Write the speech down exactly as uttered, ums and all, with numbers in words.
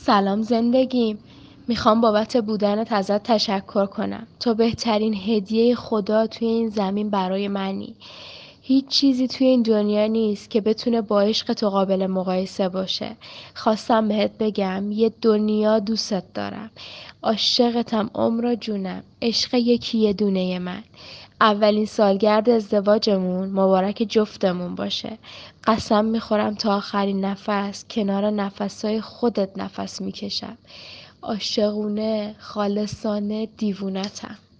سلام زندگیم. میخوام بابت بودنت ازت تشکر کنم. تو بهترین هدیه خدا توی این زمین برای منی. هیچ چیزی توی این دنیا نیست که بتونه با عشق تو قابل مقایسه باشه. خواستم بهت بگم یه دنیا دوستت دارم. عاشقتم عمر و جونم. عشق یکی یه دونه من. اولین سالگرد ازدواجمون مبارک جفتمون باشه. قسم میخورم تا آخرین نفس کنار نفسای خودت نفس میکشم. عاشقونه، خالصانه، دیوونتم.